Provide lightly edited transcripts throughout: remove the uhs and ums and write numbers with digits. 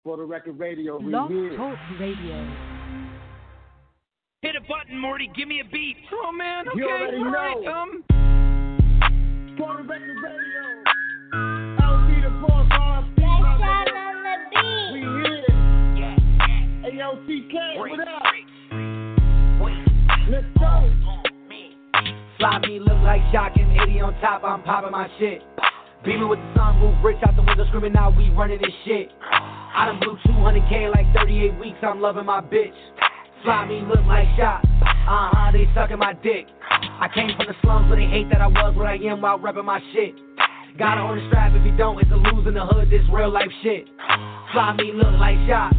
For the record radio, we Blog here. Talk Radio. Hit a button, Morty. Give me a beat. Oh man, okay. You already know. Right, For the record radio, LC the boss, RFP, my nigga. We here. Hey, yo, TK, what up? Let's go. Fly me, look like shocking, 80 on top, I'm popping my shit. Beaming with the sunroof, rich out the window, screaming out, we running this shit. I done blew 200K like 38 weeks, I'm loving my bitch. Fly me, look like shot, they sucking my dick. I came from the slums where they hate that I was what I am while repping my shit. Gotta own the strap, if you don't, it's a lose in the hood, this real life shit. Fly me, look like shot,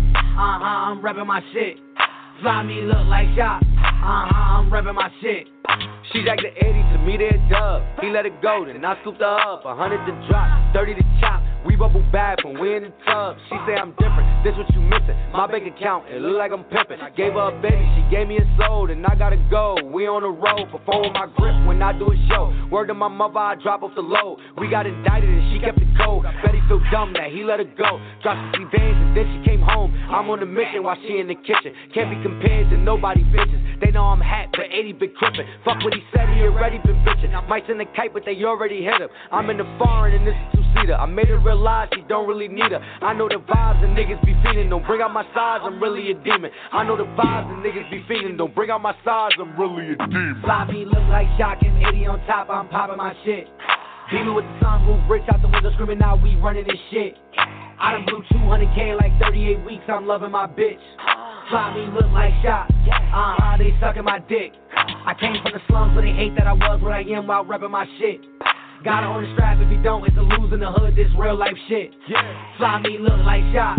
I'm repping my shit. Fly me, look like shot, I'm repping my shit. She jacked the 80 to me, they a dub. He let it go, then I scooped her up. 100 to drop, 30 to chop. We bubble back when we in the tub. She say I'm different, this what you missing. My bank account, it look like I'm pimping. Gave her a baby, she gave me a soul, then I gotta go. We on the road, perform with my grip when I do a show. Word to my mother, I drop off the load. We got indicted and she kept it cold. Bet he feel dumb that he let her go. Dropped 50 bands and then she came home. I'm on a mission while she in the kitchen. Can't be compared to nobody bitches. They know I'm hot, but 80 been crippin'. Fuck what he said, he already been bitchin'. Might send a kite, but they already hit him. I'm in the foreign and this is two-seater. I made her realize she don't really need her. I know the vibes and niggas be feeding. Don't bring out my size, I'm really a demon. I know the vibes and niggas be feeding. Don't bring out my size, I'm really a demon. Fly me, look like shocking, 80 on top, I'm popping my shit. Beaming with the sunroof, rich out the window, screaming out, we running this shit. I done blew 200K like 38 weeks, I'm loving my bitch. Fly me, look like shot, they sucking my dick. I came from the slums where they hate that I was what I am while repping my shit. Gotta own the strap, if you don't, it's a lose in the hood, this real life shit. Fly me, look like shot,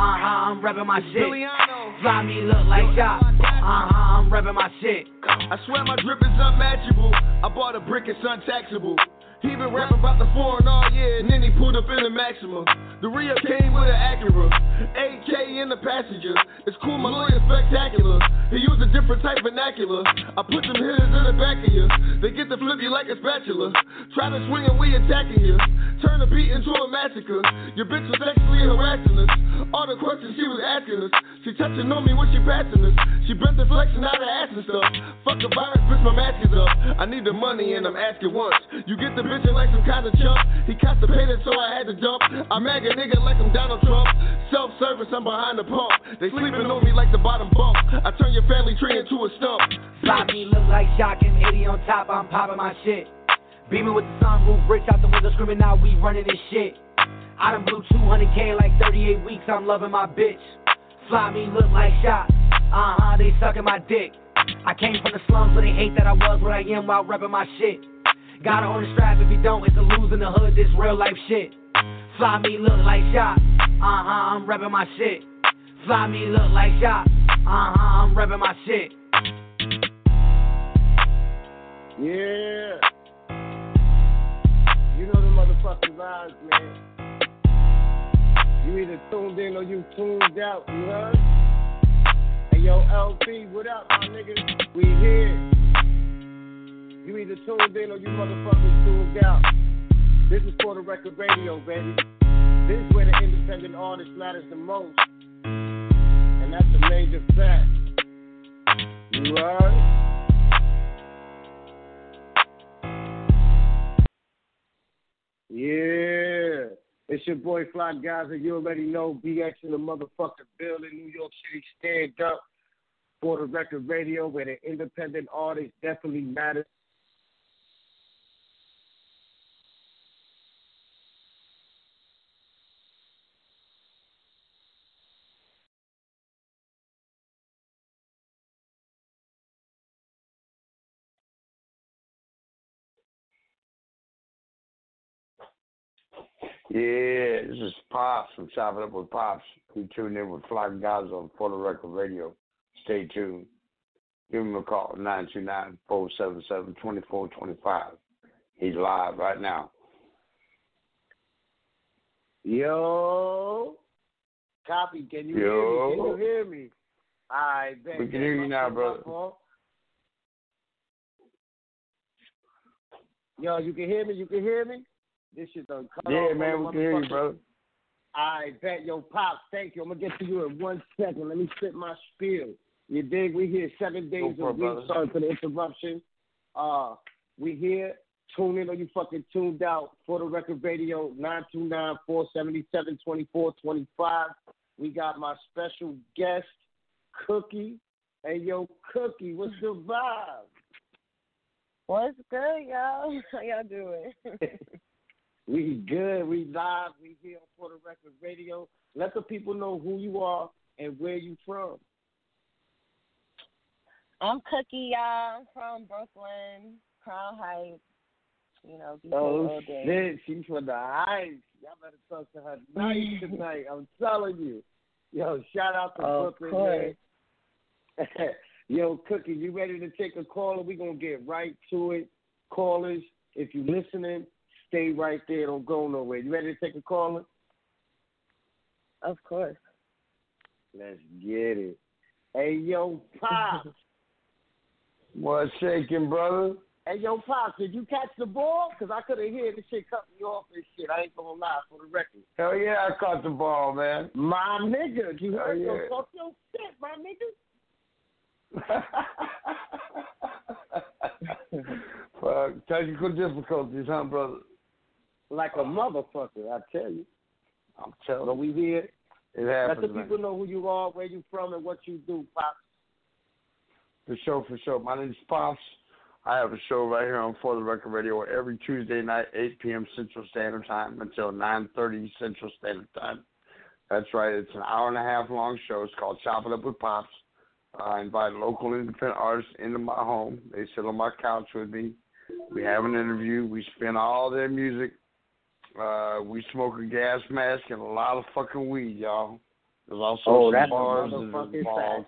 I'm repping my shit. Fly me, look like shot, I'm repping my shit. I swear my drip is unmatchable. I bought a brick, it's untaxable. He been rapping about the foreign all year, and then he pulled up in the Maxima. The Rio came with an Acura, 8K in the passenger. It's cool, my lawyer's spectacular. He used a different type vernacular. I put some hitters in the back of you. They get to flip you like a spatula. Try to swing and we attacking you. Turn the beat into a massacre. Your bitch was sexually harassing us. All the questions she was asking us. She touching on me when she passing us. She bent the flexing out her ass and stuff. Fuck a virus, bitch, my mask is up. I need the money and I'm asking once. You get the bitchin' like some kind of chump. He constipated, so I had to jump. I mag a nigga like I'm Donald Trump. Self-service, I'm behind the pump. They sleeping on me like the bottom bunk. I turn your family tree into a stump. Fly me, look like shocking, 80 on top, I'm popping my shit. Beaming with the sunroof, rich out the window, screaming out, we running this shit. I done blew 200K like 38 weeks, I'm loving my bitch. Fly me, look like shot, they sucking my dick. I came from the slums where they hate that I was what I am while repping my shit. Gotta own the strap, if you don't, it's a lose in the hood, this real life shit. Fly me, look like shot, I'm repping my shit. Fly me, look like shot, I'm repping my shit. Yeah. You know the motherfucking vibes, man. You either tuned in or you tuned out, you heard? Hey, yo, LP, what up, my nigga? We here. You either tuned in or you motherfuckers tuned out. This is For the Record Radio, baby. This is where the independent artist matters the most. And that's a major fact. You heard? Yeah. It's your boy Fly Gaza. You already know BX in the motherfucking building. New York City, stand up. For the Record Radio, where the independent artist definitely matters. Yeah, this is Pops from Chopping Up with Pops. We tuned in with Fly Gaza on For the Record Radio. Stay tuned. Give him a call, 929-477-2425. He's live right now. Yo. Copy. Can you hear me? Can you hear me? All right, baby. We can hear you now, brother. Yo, you can hear me? You can hear me? This shit done cut off. Yeah, man, we can hear you, brother. I bet. Yo, Pops, thank you. I'm going to get to you in 1 second. Let me spit my spiel. You dig? We here 7 days a week. Sorry for the interruption. We here. Tune in or you fucking tuned out. For the Record Radio, 929-477-2425. We got my special guest, Cookie. Hey, yo, Cookie, what's the vibe? What's good, y'all? How y'all doing? We good. We live. We here on For the Record Radio. Let the people know who you are and where you from. I'm Cookie, y'all. I'm from Brooklyn, Crown Heights. You know, oh, shit. She's from the Heights. Y'all better talk to her nice tonight. I'm telling you. Yo, shout out to Brooklyn, man. Yo, Cookie, you ready to take a caller? We're going to get right to it. Callers, if you're listening, stay right there. Don't go nowhere. You ready to take a caller? Of course. Let's get it. Hey, yo, Pops. What's shaking, brother? Hey, yo, Pops, did you catch the ball? Because I could have heard this shit cut me off and shit. I ain't going to lie, for the record. Hell yeah, I caught the ball, man. My nigga. You heard yeah. your talk your shit, my nigga. Fuck, technical difficulties, huh, brother? Like a motherfucker, I tell you. I'm telling you. So we here. It happens, let the people know who you are, where you from, and what you do, Pops. For sure. My name's Pops. I have a show right here on For the Record Radio every Tuesday night, 8 p.m. Central Standard Time until 9:30 Central Standard Time. That's right. It's an hour-and-a-half long show. It's called Chop It Up with Pops. I invite local independent artists into my home. They sit on my couch with me. We have an interview. We spin all their music. We smoke a gas mask and a lot of fucking weed, y'all. There's also some bars involved.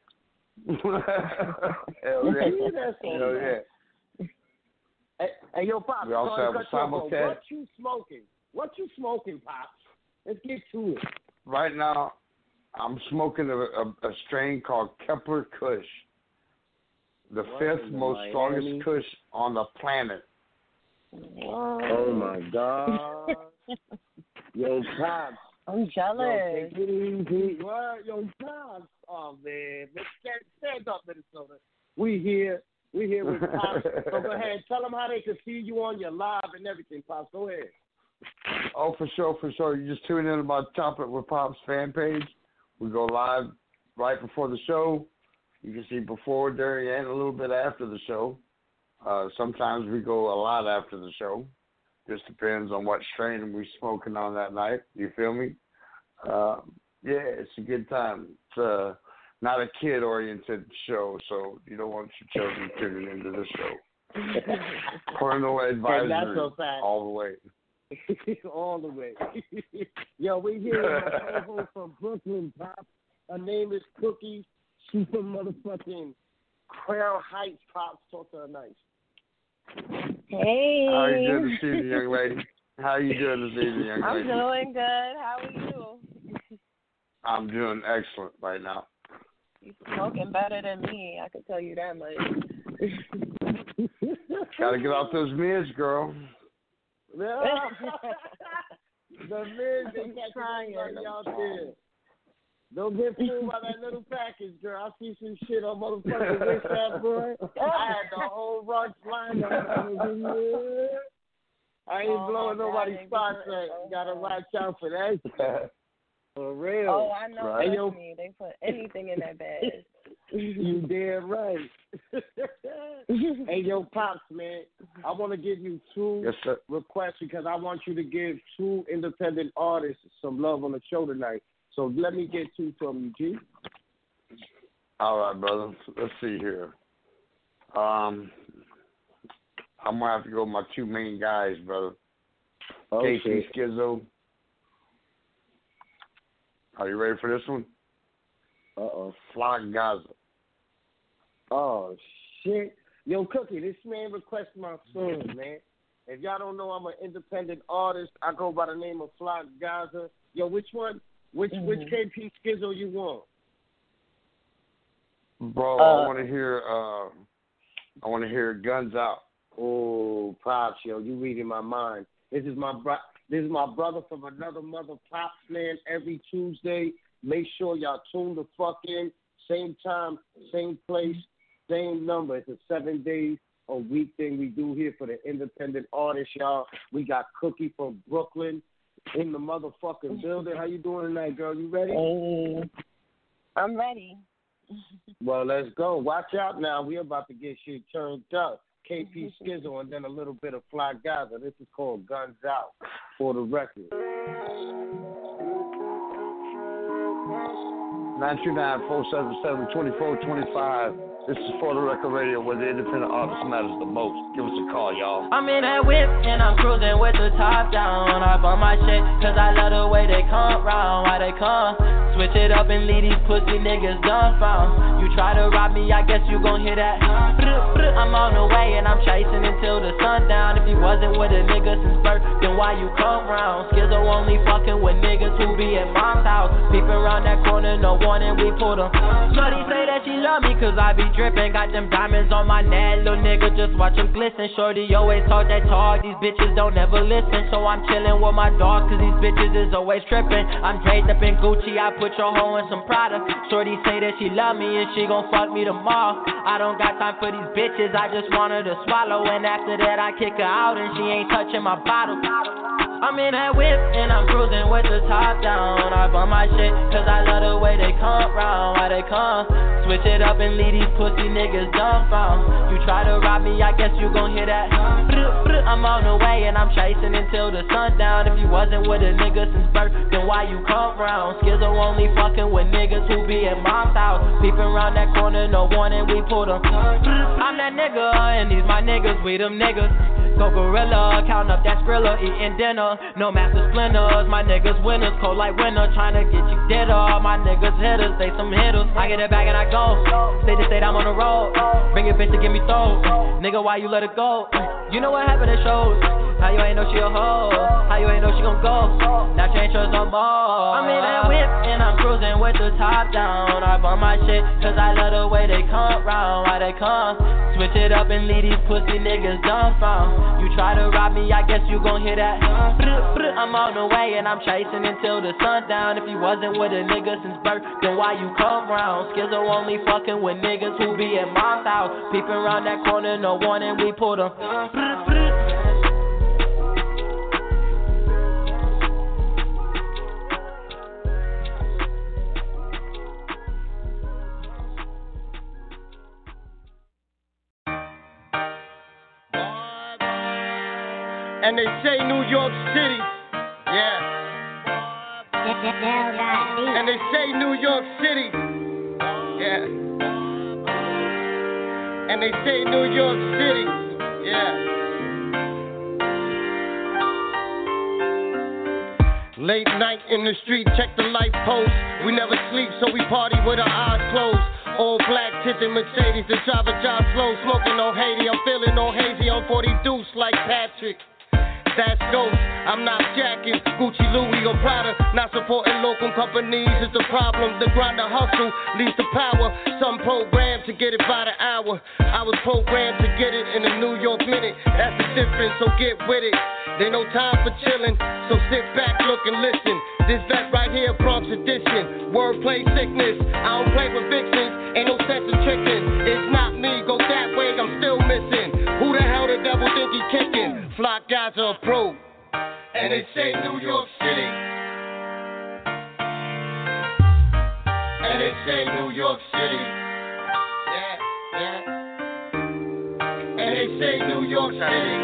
Hell yeah. Hell yeah. Hey, yo, Pops. We also have a simulcast. What you smoking, Pops? Let's get to it. Right now, I'm smoking a strain called Kepler Kush, the fifth most strongest Kush on the planet. Oh my God! Yo, Pops. I'm jealous. Yo, take it easy. What? Yo, Pops. Oh man, stand up, Minnesota. We here with Pops. So go ahead, tell them how they can see you on your live and everything, Pops. Go ahead. Oh, for sure. You just tune in to my Chop It with Pops fan page. We go live right before the show. You can see before, during, and a little bit after the show. Sometimes we go a lot after the show. Just depends on what strain we're smoking on that night. You feel me? Yeah, it's a good time. It's not a kid-oriented show, so you don't want your children tuning into the show. Parental advisory all the way. All the way. Yo, we here with my co-host from Brooklyn, Pops. Her name is Cookie. She's from motherfucking Crown Heights, Pops. Talk to her nice. Hey. How are you doing this evening, young lady? How are you doing this evening, young lady? I'm doing good. How are you? I'm doing excellent right now. You're smoking better than me. I can tell you that much. Gotta get off those mids, girl. The men, they got trying out there. Don't get fooled by that little package, girl. I see some shit on motherfucking WhatsApp, boy. I had the whole run flying out. I ain't blowing nobody's spots. You gotta watch out for that. For real. Oh, I know. Right. Me. They put anything in that bag. You damn right. Hey, yo, Pops, man, I want to give you two requests because I want you to give two independent artists some love on the show tonight. So let me get two from you, G. All right, brother. Let's see here. I'm going to have to go with my two main guys, brother. Okay. Casey Skizzo. Are you ready for this one? Flock Gaza. Oh, shit. Yo, Cookie, this man requested my song, man. If y'all don't know, I'm an independent artist. I go by the name of Flock Gaza. Yo, which one? Which KP Skizzo you want? Bro, I want to hear Guns Out. Oh, Pops, yo, you reading my mind. This is my This is my brother from another mother, Pops, man. Every Tuesday, make sure y'all tune the fuck in. Same time, same place, same number. It's a 7 days a week thing we do here for the independent artists, y'all. We got Cookie from Brooklyn in the motherfucking building. How you doing tonight, girl? You ready? Hey, I'm ready. Well, let's go. Watch out now. We're about to get shit turned up. KP Skizzle and then a little bit of Fly Gaza. This is called Guns Out for the record. 929-477-2425. This is For the Record Radio, where the independent artist matters the most. Give us a call, y'all. I'm in that whip and I'm cruising with the top down. I bump my shit cause I love the way they come round. Why they come? Switch it up and leave these pussy niggas dumbfound. You try to rob me, I guess you gon' hear that. I'm on the way and I'm chasing until the sundown. If you wasn't with a nigga since birth, then why you come round? Skizzo only fucking with niggas who be at mom's house. Peeping around that corner, no warning, we pull them. Shorty say that she love me cause I be drippin'. Got them diamonds on my neck, little nigga just watch them glisten. Shorty always talk that talk, these bitches don't ever listen. So I'm chillin' with my dog cause these bitches is always trippin'. I'm draped up in Gucci, I put your hoe in some Prada. Shorty say that she love me and she gon' fuck me tomorrow. I don't got time for these bitches, I just want her to swallow. And after that I kick her out and she ain't touching my bottle. I'm in that whip and I'm cruising with the top down. I bump my shit cause I love the way they come round. Why they come? Switch it up and leave these pussy niggas dumbfound. You try to rob me, I guess you gon' hear that. I'm on the way and I'm chasing until the sundown. If you wasn't with a nigga since birth, then why you come round? Skizzo only fucking with niggas who be at mom's house. Peeping around that corner, no warning, we pull them. I'm that nigga and these my niggas, we them niggas. Go gorilla, count up that Skrilla, eating dinner. No master splinters, my niggas winners, cold like winter. Tryna get you dead up, my niggas hitters, they some hitters. I get it back and I go, state to state, I'm on the road. Bring your bitch to give me throw. Nigga, why you let it go? You know what happened at shows. How you ain't know she a hoe? How you ain't know she gon' go? Now she ain't trust no more. I'm in that whip and I'm cruising with the top down. I bump my shit cause I love the way they come round. Why they come? Switch it up and leave these pussy niggas dumbfound. You try to rob me, I guess you gon' hear that. I'm on the way and I'm chasing until the sundown. If you wasn't with a nigga since birth, then why you come round? Skizzo only fucking with niggas who be at mom's house. Peeping around that corner, no warning, we pull them. And they say New York City, yeah. And they say New York City, yeah. And they say New York City, yeah. Late night in the street, check the light post. We never sleep, so we party with our eyes closed. All black tinted Mercedes, the driver drives slow, smoking on Haiti. I'm feeling all hazy on 40 deuce like Patrick. That's ghost, I'm not jacking Gucci, Louis, or Prada. Not supporting local companies is the problem. The grinder hustle leads to power. Some programmed to get it by the hour. I was programmed to get it in a New York minute. That's the difference, so get with it. There no time for chilling, so sit back, look and listen. This vet right here, Bronx edition. Wordplay sickness, I don't play with vixens. Ain't no sense of tricking. It's not me, go that way, I'm still missing. Who the hell the devil think he kicking? Fly guys are approved. And they say New York City. And they say New York City. Yeah, yeah. And they say New York City.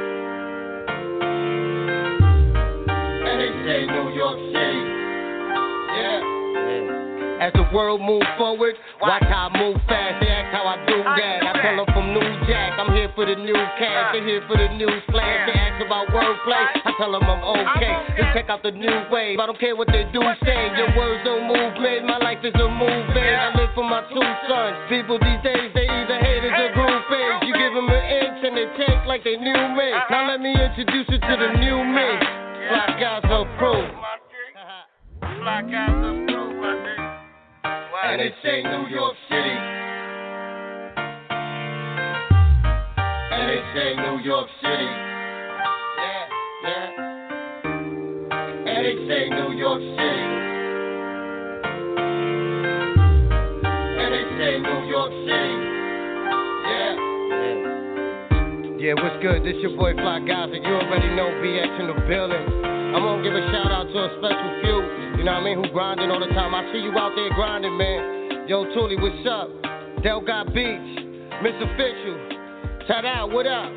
And they say New York City. Yeah. As the world moves forward, watch how I move fast. They ask how I do that. I tell them from New Jack, I'm here for the new cash. They're here for the news flash. They ask about wordplay, I tell them I'm okay. Just check out the new wave. I don't care what they do say. Your words don't move me. My life is a movie. I live for my two sons. People these days, they either haters or groupies. You give them an inch and they take like they knew me. Now let me introduce you to the new me. Fly guys approved. Fly guys approved, my nigga. And they say New York City. And they say New York City. Yeah, yeah. say New York City. And they say New York City. Yeah, what's good? This your boy Fly Gaza. You already know BX in the building. I'm gonna give a shout out to a special few, you know what I mean, who grinding all the time. I see you out there grinding, man. Yo, Thule, what's up? Delgot Beach, Miss Official, Ta-da, what up?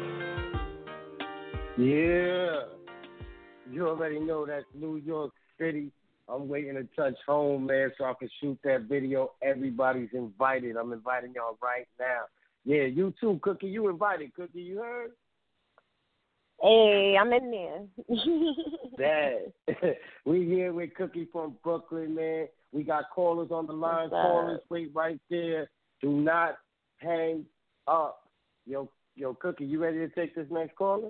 Yeah, you already know that's New York City. I'm waiting to touch home, man, so I can shoot that video. Everybody's invited. I'm inviting y'all right now. Yeah, you too, Cookie. You invited, Cookie. You heard? Hey, I'm in there. Dad. We here with Cookie from Brooklyn, man. We got callers on the line. Callers, wait right there. Do not hang up. Yo, Cookie, you ready to take this next caller?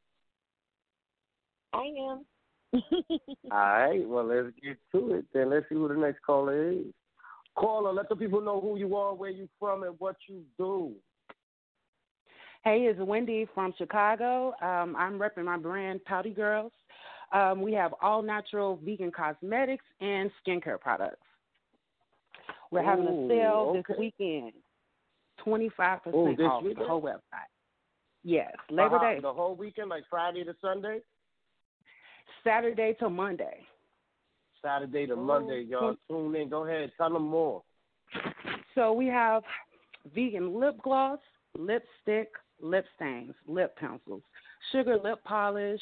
I am. All right, well, let's get to it then. Let's see who the next caller is. Caller, let the people know who you are, where you from, and what you do. Hey, it's Wendy from Chicago. I'm repping my brand, Pouty Girls. We have all-natural vegan cosmetics and skincare products. We're having a sale this weekend, 25% off the whole website. Yes, Labor Day. The whole weekend, like Friday to Sunday? Saturday to Monday. Saturday to Monday, y'all. Tune in. Go ahead. Tell them more. So we have vegan lip gloss, lipstick, lip stains, lip pencils, sugar lip polish.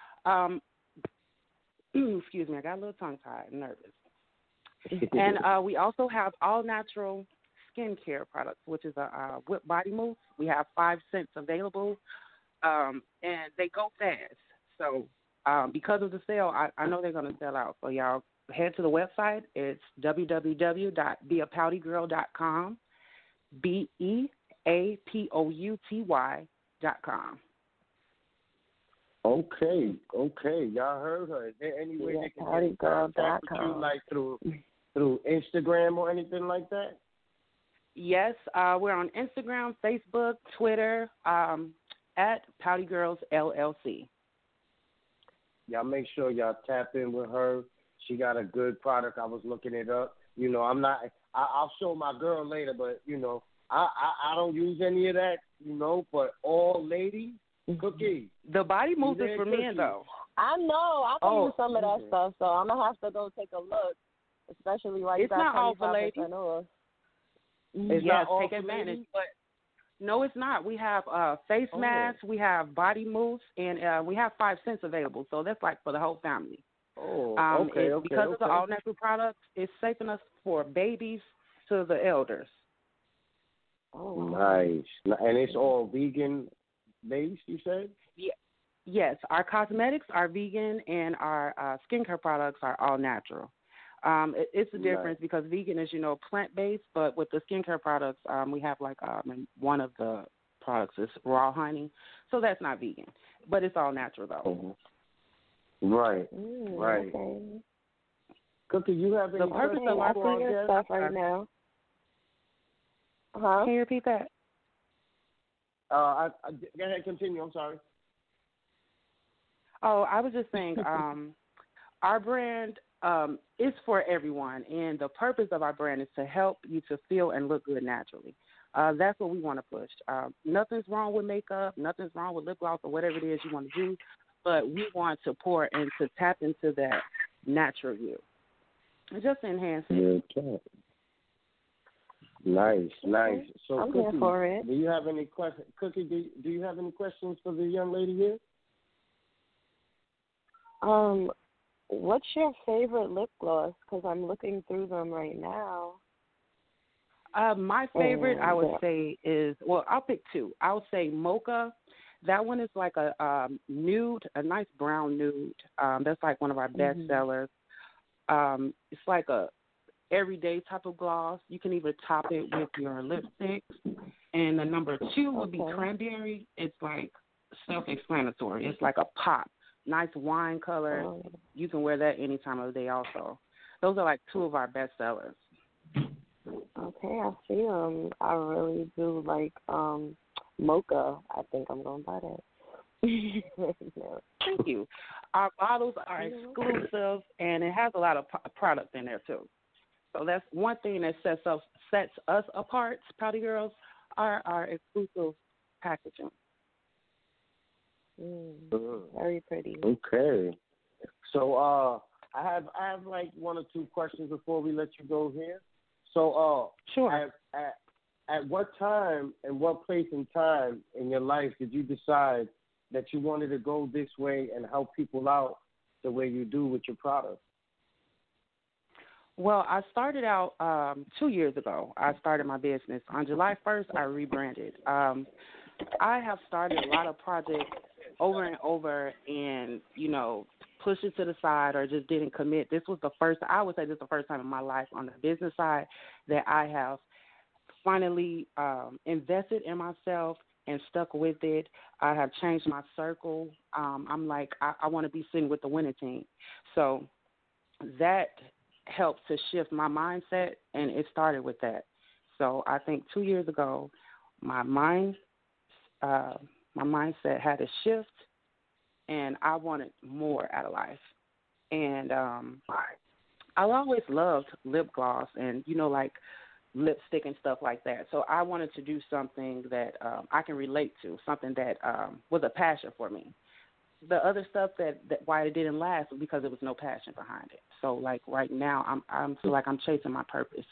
Excuse me, I got a little tongue-tied, nervous. And we also have all-natural skincare products, which is a whipped body mousse. We have 5 cents available, and they go fast. So because of the sale, I know they're going to sell out. So y'all head to the website. It's www.beapoutygirl.com, BEAPOUTY.com. Okay. Y'all heard her. Is there any way they can get in contact with you, like through Instagram or anything like that? Yes, we're on Instagram, Facebook, Twitter, at Pouty Girls LLC. Y'all make sure y'all tap in with her. She got a good product. I was looking it up. You know, I'll show my girl later, but, you know, I don't use any of that, you know, but all ladies, Cookie. The body mousse is for men, though. I know. I can use some of that stuff, so I'm going to have to go take a look, especially while you got 25% off. Yes, take advantage. But no, it's not. We have face masks, we have body mousse, and we have 5 cents available. So that's like for the whole family. Because of the all-natural products, it's safe enough for babies to the elders. Oh, nice. And it's all vegan-based, you said? Yeah. Yes, our cosmetics are vegan, and our skincare products are all natural. It's a difference because vegan is, you know, plant-based, but with the skincare products, we have like one of the products is raw honey, so that's not vegan, but it's all natural though. Right. Okay. Cookie, you have any questions for our stuff right now? Can you repeat that? Go ahead, continue. I'm sorry. Oh, I was just saying, our brand is for everyone, and the purpose of our brand is to help you to feel and look good naturally. That's what we want to push. Nothing's wrong with makeup, nothing's wrong with lip gloss or whatever it is you want to do, but we want to pour and to tap into that natural you. And just enhance it. Okay. Nice. So, I'm Cookie, here for it. Do you have any questions? Cookie, do you have any questions for the young lady here? What's your favorite lip gloss? Because I'm looking through them right now. My favorite, I would say, is, well, I'll pick two. I would say Mocha. That one is like a nude, a nice brown nude. That's like one of our best sellers. It's like a everyday type of gloss. You can either top it with your lipstick. And the number 2 would be Cranberry. It's like self-explanatory. It's like a pop. Nice wine color. You can wear that any time of the day also. Those are like 2 of our best sellers. Okay, I see them. I really do like Mocha. I think I'm going to buy that. Thank you. Our bottles are exclusive, and it has a lot of product in there too. So that's one thing that sets us apart, Pouty Girls, are our exclusive packaging. Very pretty. Okay. So I have like one or two questions before we let you go here. So sure. At what time and what place and time in your life did you decide that you wanted to go this way and help people out the way you do with your product? Well, I started out 2 years ago. I started my business. On July 1st, I rebranded. I have started a lot of projects over and over and, pushed it to the side or just didn't commit. This was the first time in my life on the business side that I have finally invested in myself and stuck with it. I have changed my circle. I'm like, I want to be sitting with the winning team. So that helped to shift my mindset, and it started with that. So I think 2 years ago, my mindset had to shift, and I wanted more out of life. And I've always loved lip gloss and, like lipstick and stuff like that. So I wanted to do something that I can relate to, something that was a passion for me. The other stuff that why it didn't last was because there was no passion behind it. So like right now, I'm feel like I'm chasing my purpose.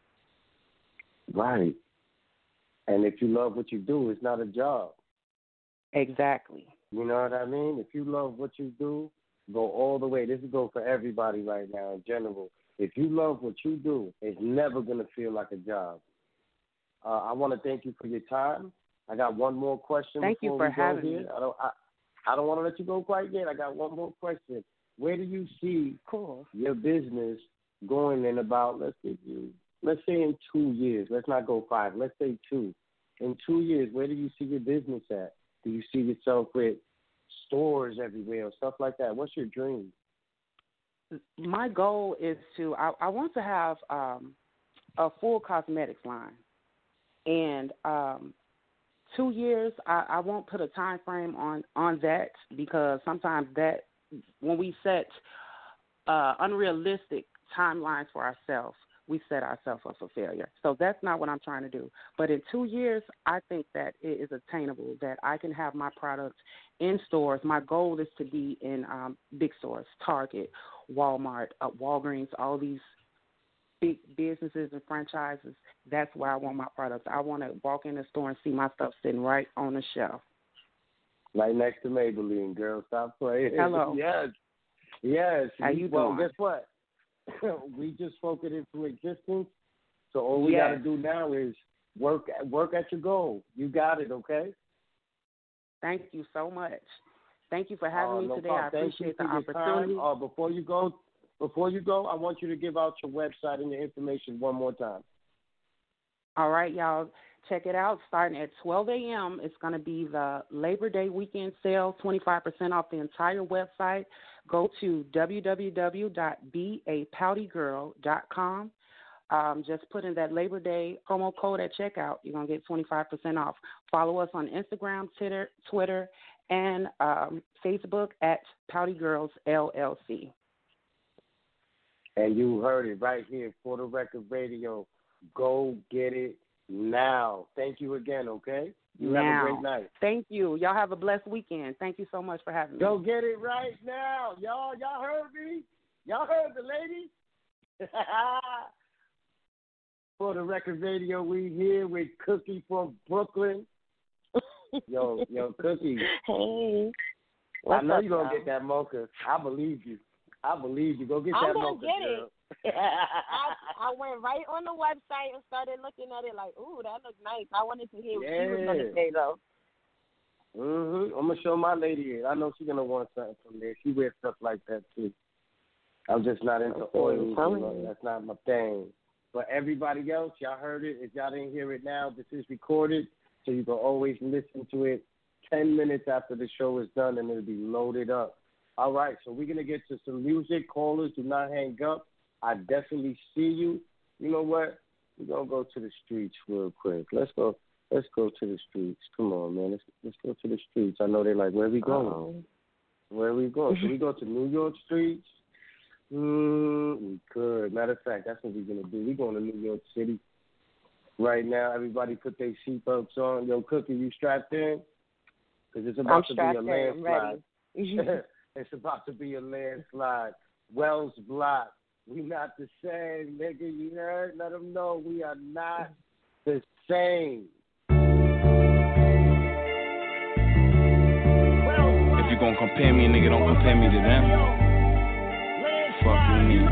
Right. And if you love what you do, it's not a job. Exactly. You know what I mean? If you love what you do, go all the way. This is go for everybody right now in general. If you love what you do, it's never going to feel like a job. I want to thank you for your time. I got one more question. Thank you for having me. I don't want to let you go quite yet. I got one more question. Where do you see your business going in about, let's say in 2 years. Let's not go 5. Let's say 2. In 2 years, where do you see your business at? Do you see yourself with stores everywhere or stuff like that? What's your dream? My goal is I want to have a full cosmetics line. And 2 years, I won't put a time frame on that because sometimes that when we set unrealistic timelines for ourselves, we set ourselves up for failure. So that's not what I'm trying to do. But in 2 years, I think that it is attainable, that I can have my products in stores. My goal is to be in big stores, Target, Walmart, Walgreens, all these big businesses and franchises. That's where I want my products. I want to walk in the store and see my stuff sitting right on the shelf. Right next to Maybelline, girl. Stop playing. Hello. Yes. How you well, doing? Guess what? We just spoke it into existence. So all we got to do now is work at your goal. You got it, okay? Thank you so much. Thank you for having me today. Problem. I appreciate the opportunity. Before you go, I want you to give out your website and your information one more time. All right, y'all. Check it out. Starting at 12 a.m., it's going to be the Labor Day weekend sale, 25% off the entire website. Go to www.beapoutygirl.com. Just put in that Labor Day promo code at checkout. You're going to get 25% off. Follow us on Instagram, Twitter, and Facebook at Pouty Girls LLC. And you heard it right here for the Record Radio. Go get it now. Thank you again, okay? You have a great night. Thank you. Y'all have a blessed weekend. Thank you so much for having me. Go get it right now. Y'all heard me? Y'all heard the lady? For the Record Radio, we here with Cookie from Brooklyn. Yo, Cookie. Hey. I know you're going to get that mocha. I believe you. Go get that mocha, get girl. I went right on the website and started looking at it like, ooh, that looks nice. I wanted to hear what she was going to say, though. I'm going to show my lady it. I know she's going to want something from there. She wears stuff like that, too. I'm just not into oils. That's not my thing. But everybody else, y'all heard it. If y'all didn't hear it now, this is recorded, so you can always listen to it 10 minutes after the show is done, and it'll be loaded up. All right, so we're going to get to some music. Callers, do not hang up. I definitely see you. You know what? We're going to go to the streets real quick. Let's go Let's go to the streets. Come on, man. Let's go to the streets. I know they're like, where we going? Where we going? Should we go to New York streets? We could. Matter of fact, that's what we're going to do. We're going to New York City. Right now, everybody put their seatbelts on. Yo, Cookie, you strapped in? Because it's about to be a landslide. It's about to be a landslide. Wells Block. We not the same, nigga. You heard? Let them know we are not the same. If you gonna compare me, nigga, don't compare me to them. Fuck you mean.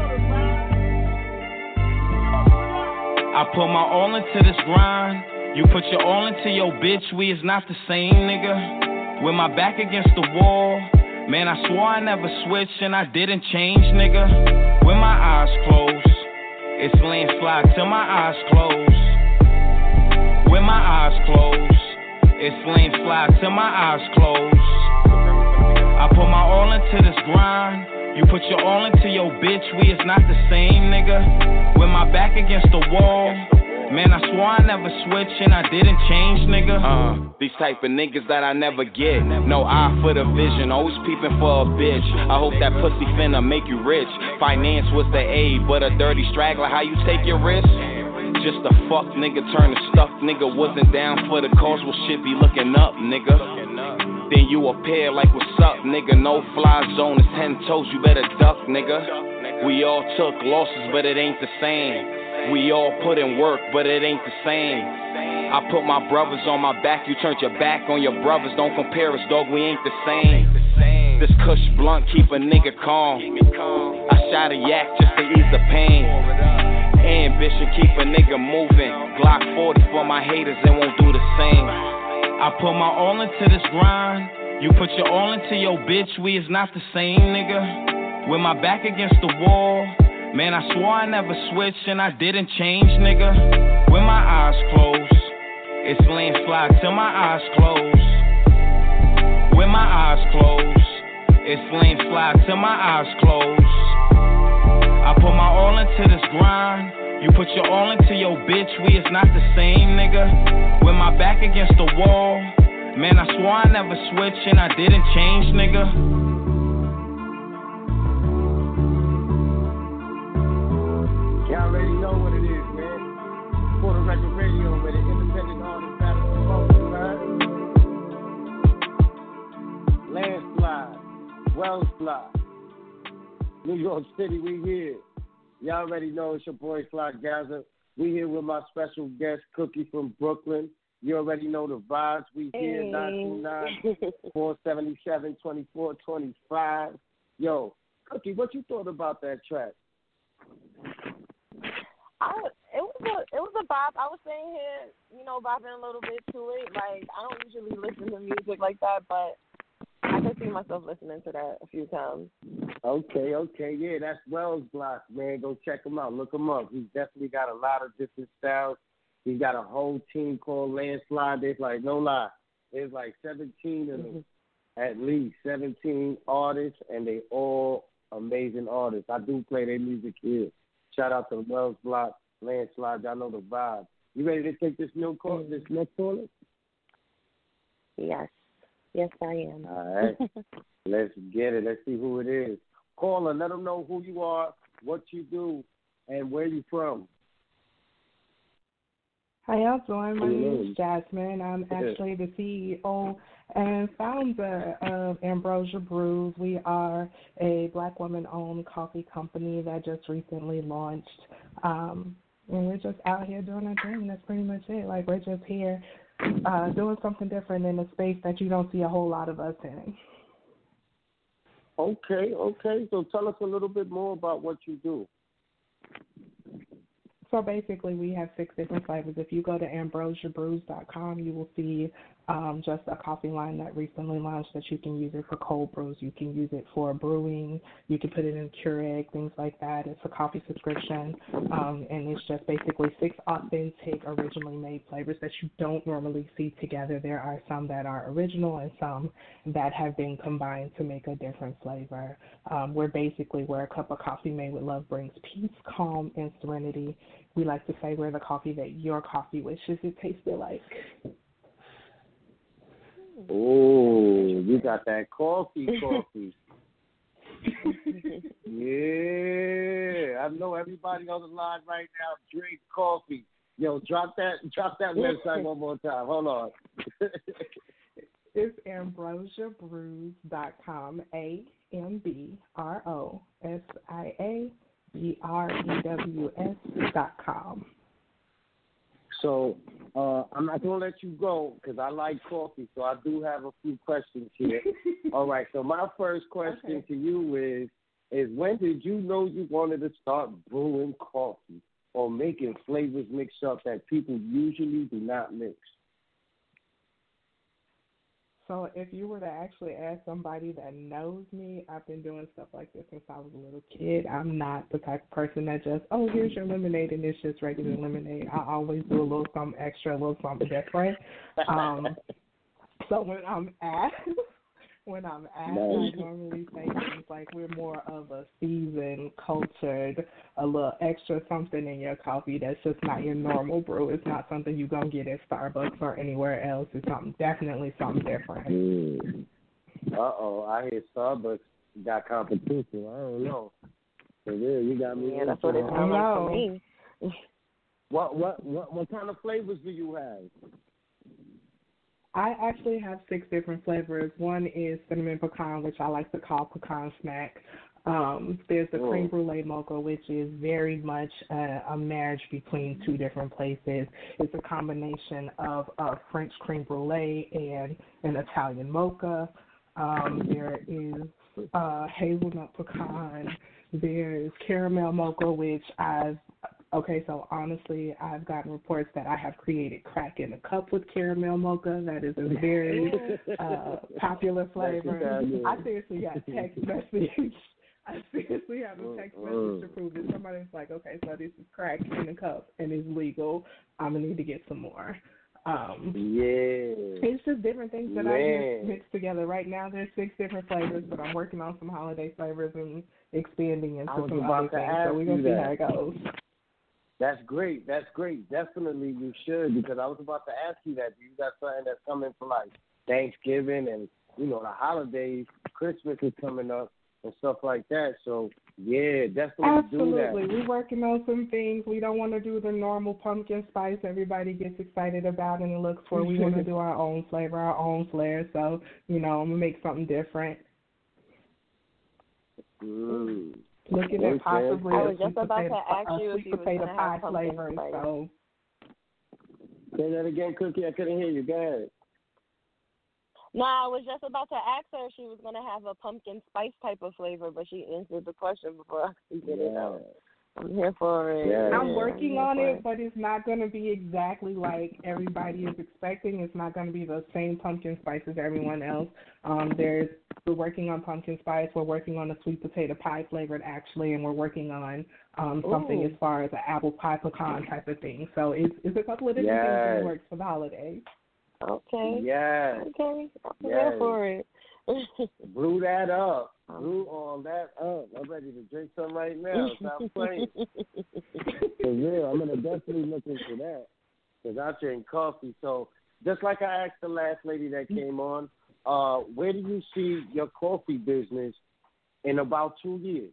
I put my all into this grind. You put your all into your bitch. We is not the same, nigga. With my back against the wall. Man, I swore I never switched and I didn't change, nigga. With my eyes closed. It's landslide till my eyes close. With my eyes closed. It's landslide till my eyes close. I put my all into this grind. You put your all into your bitch. We is not the same, nigga. With my back against the wall. Man, I swore I never switched and I didn't change, nigga. These type of niggas that I never get. No eye for the vision, always peeping for a bitch. I hope that pussy finna make you rich. Finance was the A, but a dirty straggler, how you take your risk? Just a fuck nigga turn to stuck nigga. Wasn't down for the cause, well shit be looking up, nigga. Then you appear like what's up, nigga. No fly zone is 10 toes, you better duck, nigga. We all took losses, but it ain't the same. We all put in work, but it ain't the same. I put my brothers on my back, you turned your back on your brothers. Don't compare us, dog, we ain't the same. This Kush blunt keep a nigga calm. I shot a yak just to ease the pain. Ambition keep a nigga moving. Glock 40 for my haters, they won't do the same. I put my all into this grind. You put your all into your bitch, we is not the same, nigga. With my back against the wall. Man, I swore I never switched and I didn't change, nigga. With my eyes closed. It's landslide till my eyes close. With my eyes closed. It's landslide till my eyes close. I put my all into this grind. You put your all into your bitch. We is not the same, nigga. With my back against the wall. Man, I swore I never switched and I didn't change, nigga. Y'all already know what it is, man. For the Record Radio, where the independent artists have the most, right? Landslide, Wells Block, New York City, we here. Y'all already know it's your boy Fly Gaza. We here with my special guest, Cookie from Brooklyn. You already know the vibes. We here, 929-477-2425. Yo, Cookie, what you thought about that track? It was a bop. I was sitting here, bopping a little bit to it. Like, I don't usually listen to music like that, but I can see myself listening to that a few times. Okay, yeah, that's Wells Block, man. Go check him out. Look him up. He's definitely got a lot of different styles. He's got a whole team called Landslide. There's like, no lie, there's like 17 of them, at least 17 artists, and they all amazing artists. I do play their music here. Shout out to Wells Block, Landslide. Y'all know the vibe. You ready to take this next caller? Yes. Yes, I am. All right. Let's get it. Let's see who it is. Caller, let them know who you are, what you do, and where you from. How y'all doing? My name is Jasmine. I'm actually the CEO and founder of Ambrosia Brews. We are a Black woman-owned coffee company that just recently launched. And we're just out here doing our thing. That's pretty much it. Like, we're just here doing something different in a space that you don't see a whole lot of us in. Okay. So tell us a little bit more about what you do. So basically, we have 6 different flavors. If you go to ambrosiabrews.com, you will see just a coffee line that recently launched that you can use it for cold brews. You can use it for brewing. You can put it in Keurig, things like that. It's a coffee subscription, and it's just basically 6 authentic, originally made flavors that you don't normally see together. There are some that are original and some that have been combined to make a different flavor. We're basically where a cup of coffee made with love brings peace, calm, and serenity we like to say we're the coffee that your coffee wishes it tasted like. Oh, you got that coffee. Yeah, I know everybody on the line right now drink coffee. Yo, drop that website one more time. Hold on. It's AmbrosiaBrews.com, AmbrosiaBrews.com. So I'm not going to let you go because I like coffee, so I do have a few questions here. All right, so my first question to you is when did you know you wanted to start brewing coffee or making flavors mix up that people usually do not mix? So if you were to actually ask somebody that knows me, I've been doing stuff like this since I was a little kid. I'm not the type of person that just, oh, here's your lemonade and it's just regular lemonade. I always do a little something extra, a little something different. So when I'm asked, I normally say things like we're more of a seasoned, cultured, a little extra something in your coffee that's just not your normal brew. It's not something you're going to get at Starbucks or anywhere else. It's definitely something different. Uh-oh, I hear Starbucks got competition. I don't know. For real, you got me. Yeah, that's what it sounds like for me. What kind of flavors do you have? I actually have 6 different flavors. One is cinnamon pecan, which I like to call pecan snack. There's the creme brulee mocha, which is very much a marriage between 2 different places. It's a combination of French creme brulee and an Italian mocha. There is hazelnut pecan. There's caramel mocha, which so honestly, I've gotten reports that I have created crack in a cup with caramel mocha. That is a very popular flavor. I seriously got a text message. I seriously have a text message to prove that somebody's like, okay, so this is crack in a cup and it's legal. I'm going to need to get some more. It's just different things that I just mix together. Right now there's 6 different flavors, but I'm working on some holiday flavors and expanding into some other things. So we're going to see how it goes. That's great. Definitely you should, because I was about to ask you that. You got something that's coming for like Thanksgiving and, the holidays. Christmas is coming up and stuff like that. So, yeah, definitely do that. Absolutely. We're working on some things. We don't want to do the normal pumpkin spice everybody gets excited about and looks for. We want to do our own flavor, our own flair. So, I'm going to make something different. Looking at possibly I was just about to ask you if you potato pie flavor. So. Say that again, Cookie. I couldn't hear you. Go ahead. No, I was just about to ask her if she was going to have a pumpkin spice type of flavor, but she answered the question before I could get it out. I'm here for it. Yeah. I'm working on it, but it's not going to be exactly like everybody is expecting. It's not going to be the same pumpkin spice as everyone else. We're working on pumpkin spice. We're working on a sweet potato pie flavored, actually, and we're working on something as far as an apple pie pecan type of thing. So it's a couple of different things in the works for the holidays. Okay. Yeah. Okay. I'm here for it. Brew that up. Brew all that up. I'm ready to drink some right now. Stop playing. For real, I'm going to definitely look into that because I drink coffee. So just like I asked the last lady that came on, where do you see your coffee business in about 2 years?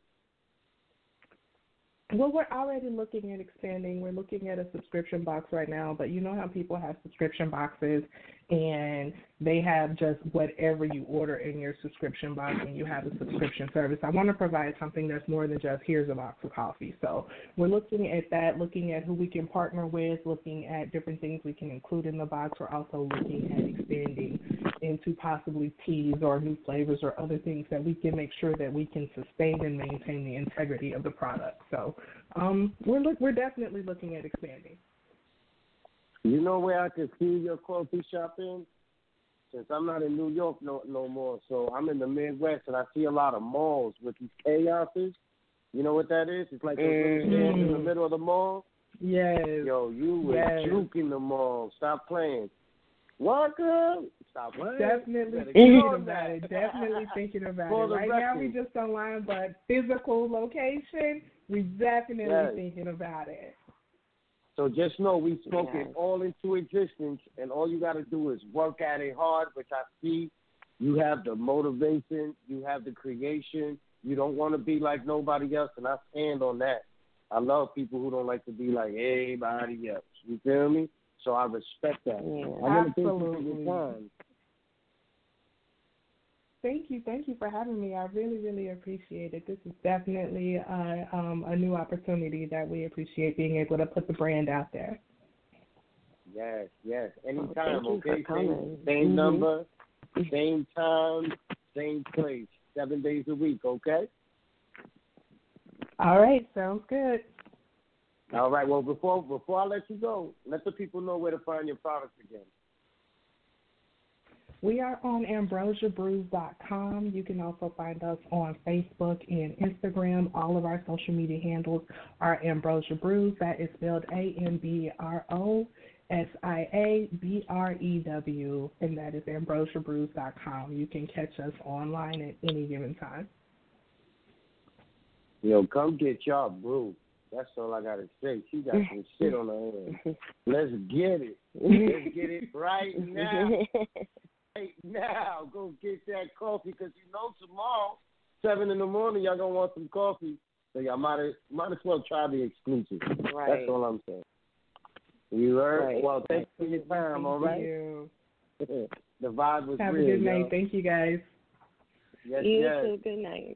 Well, we're already looking at expanding. We're looking at a subscription box right now, but you know how people have subscription boxes and they have just whatever you order in your subscription box and you have a subscription service. I want to provide something that's more than just here's a box of coffee. So we're looking at that, looking at who we can partner with, looking at different things we can include in the box. We're also looking at expanding into possibly teas or new flavors or other things that we can make sure that we can sustain and maintain the integrity of the product. So we're definitely looking at expanding. You know where I can see your coffee shop in? Since I'm not in New York no more, so I'm in the Midwest, and I see a lot of malls with these chaoses. You know what that is? It's like those little stands in the middle of the mall. Yes. Yo, you were juking the mall. Stop playing. Welcome. Stop playing. Definitely thinking about it. Definitely thinking about it. Right now we just online, but physical location, we definitely thinking about it. So just know we spoke it all into existence, and all you got to do is work at it hard, which I see. You have the motivation. You have the creation. You don't want to be like nobody else, and I stand on that. I love people who don't like to be like everybody else. You feel me? So I respect that. Yeah, absolutely. Thank you for having me. I really, really appreciate it. This is definitely a new opportunity that we appreciate being able to put the brand out there. Yes. Anytime, okay? Same number, same time, same place, 7 days a week, okay? All right, sounds good. All right, well, before I let you go, let the people know where to find your products again. We are on AmbrosiaBrews.com. You can also find us on Facebook and Instagram. All of our social media handles are Ambrosia Brews. That is spelled AMBROSIABREW, and that is AmbrosiaBrews.com. You can catch us online at any given time. Yo, come get y'all brew. That's all I got to say. She got some shit on her hands. Let's get it. Let's get it right now. Right now. Go get that coffee, because you know tomorrow, 7 in the morning, y'all going to want some coffee. So y'all might as well try the exclusive. Right. That's all I'm saying. You heard? Right. Well, thanks for your time, all right? Thank you. The vibe was Have real, a good night. Thank you, guys. Yes, you too. Good night.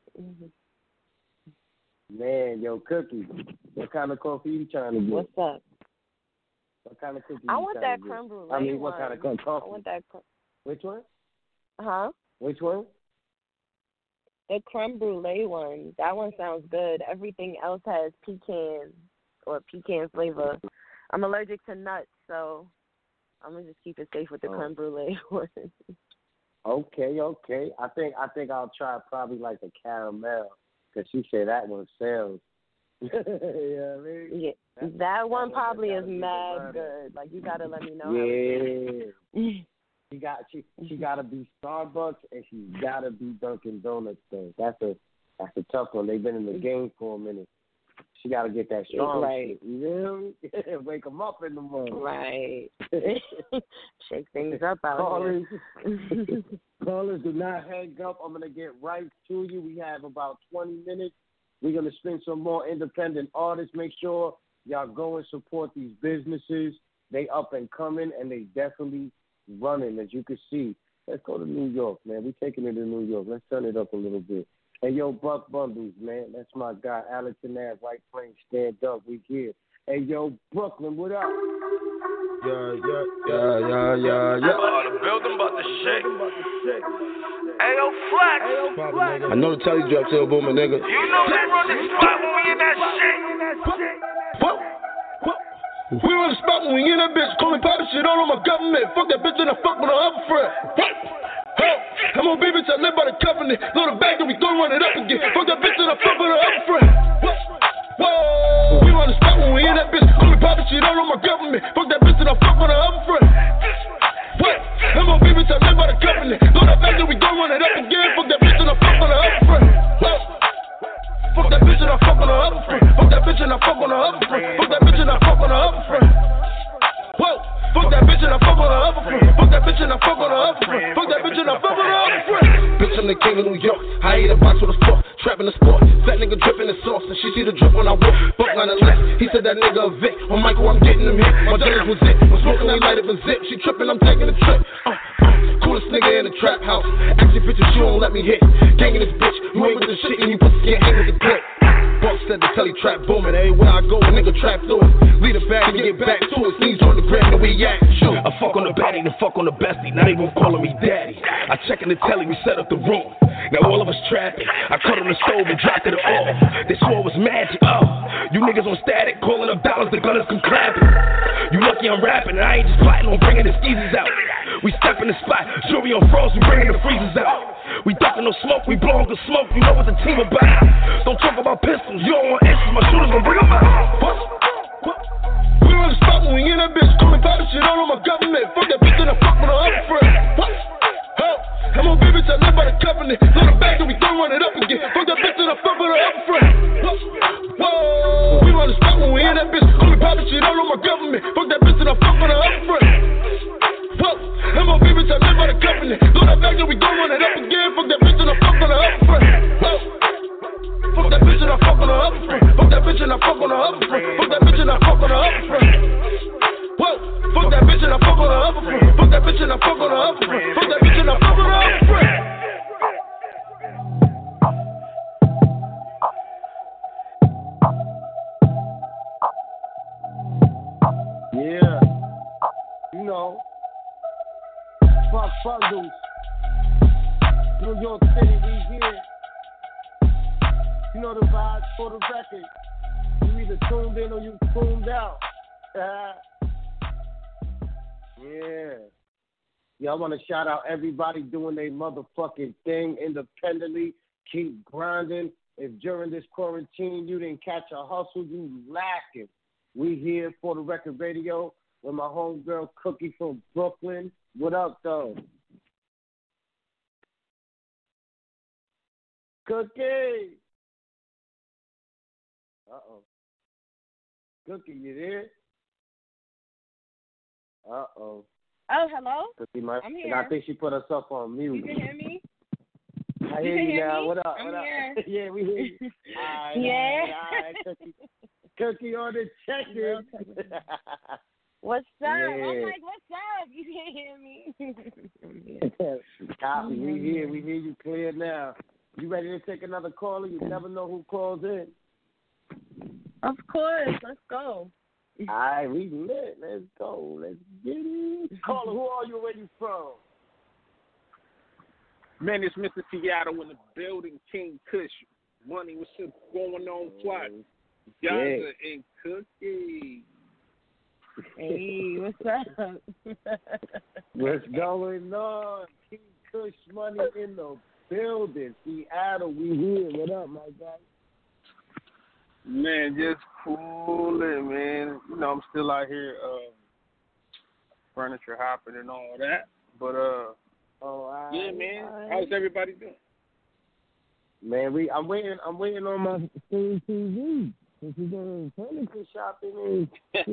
Man, yo, Cookie, what kind of coffee you trying to get? What's up? What kind of cookie I you want trying that to creme get? brulee I mean, what kind of coffee? I want that. Which one? Huh? Which one? The creme brulee one. That one sounds good. Everything else has pecan flavor. I'm allergic to nuts, so I'm gonna just keep it safe with the creme brulee one. Okay. I think I'll try probably like a caramel, because she said that one sells. You know what I mean? Yeah, that one probably is mad good. Like, you gotta let me know. Yeah. She gotta be Starbucks, and she's gotta be Dunkin' Donuts though. That's a tough one. They've been in the game for a minute. She gotta get that strong shit. You know? Wake them up in the morning. Right. Shake things up out here. Callers, do not hang up. I'm gonna get right to you. We have about 20 minutes. We're going to spin some more independent artists. Make sure y'all go and support these businesses. They up and coming, and they definitely running, as you can see. Let's go to New York, man. We're taking it to New York. Let's turn it up a little bit. Hey, yo, Buck Bundles, man. That's my guy, Alex and Nav, White Plains, stand up. We here. Hey, yo, Brooklyn, what up? Yeah. The building about to shake. Ayo, Flex. I know the telly drop till booming, nigga. You know we run the spot when we in that shit. We run the spot when we in that bitch. Calling poppin' shit on my government. Fuck that bitch and I fuck with her other friend. I'm on baby, I live by the covenant. Load the bag and we gon' run it up again. Fuck that bitch and I fuck with her other friend. Whoa, we run the spot when we in that bitch. Calling poppin' shit on my government. Fuck that bitch and I fuck with her other friend. I'm on baby, I live by the covenant. Load that bag and we gon' run it up again. Fuck that bitch and I fuck with her other friend. Fuck that bitch and I fuck on her other friend. Fuck that bitch and I fuck on her other friend. Fuck that bitch and I fuck on her other friend. Whoa. Fuck that bitch and I fuck on her other friend. Fuck that bitch and I fuck on her other friend. Fuck that bitch and I fuck on her other friend. Bitch, I'm the king of New York. I ate a box with a fork. Trapping the sport. Fat nigga dripping the sauce. And she see the drip when I walk. Fuck on the left. He said that nigga a Vic. On Michael, I'm getting him hit. My judge was it. I'm smoking, we light up a zip. She tripping, I'm taking a trip. Coolest nigga in the trap house. Action picture, she won't let me hit. Gang in this bitch. You ain't with the shit and you pussy can't hang with the clip. Buck said the telly trap booming. Everywhere I go, a nigga trap through it. Lead a bag and get back to it. Sneeze on the ground and we at shoot. I fuck on the baddie, then fuck on the bestie. Now they both calling me daddy. I check in the telly, we set up the room. Now all of us trapping. I cut on the stove and dropped it off. They swore it was magic. You niggas on static, calling up dollars, the gunners come clapping. You lucky I'm rapping, and I ain't just plotting on bringing the skeezers out. We step in the spot, jewelry on froze, we bringing the freezers out. We ducking no smoke, we blowing the smoke, you know what the team about. Don't talk about pistols, you don't want answers, my shooters gon' bring them out. What? We run the spot when we in that bitch, calling poppin' shit on my government. Fuck that bitch and I fuck with her other friend. What? I'm on baby, I live by the covenant. Load the bag and we gon' run it up again. Fuck that bitch and I fuck with her other friend. Whoa, we run the spot when we in that bitch, calling poppin' shit on my government. Yeah. You know. Fuck bundles. New York City, we here. You know the vibes for the record. You either tuned in or you tuned out. Yeah. Yeah, I want to shout out everybody doing their motherfucking thing independently. Keep grinding. If during this quarantine you didn't catch a hustle, you lacking. We here for the record radio with my homegirl Cookie from Brooklyn. What up, though? Cookie! Uh-oh. Cookie, you there? Uh-oh. Oh, hello? Cookie, I'm here. And I think she put herself on mute. You can hear me? I hear you now. Me? What up? I'm What up? here. Yeah, we hear you. All right, Cookie. Cookie on the check-in. What's up? Yeah. I'm like, what's up? You can't hear me. Copy. We hear you clear now. You ready to take another caller? You never know who calls in. Of course. Let's go. All right, we lit. Let's go. Let's get it. Caller, who are you? Where you from? Man, it's Mr. Seattle in the building. King Kush. Money, what's up going on? Plot. Gaza and Cookie. Hey, what's up? What's going on? King Kush Money in the building. Seattle, we here. What up, my guy? Man, just coolin', man. You know, I'm still out here furniture hopping and all that. But, yeah, man. How's everybody doing? Man, I'm waiting on my stream TV. Since we going furniture shopping.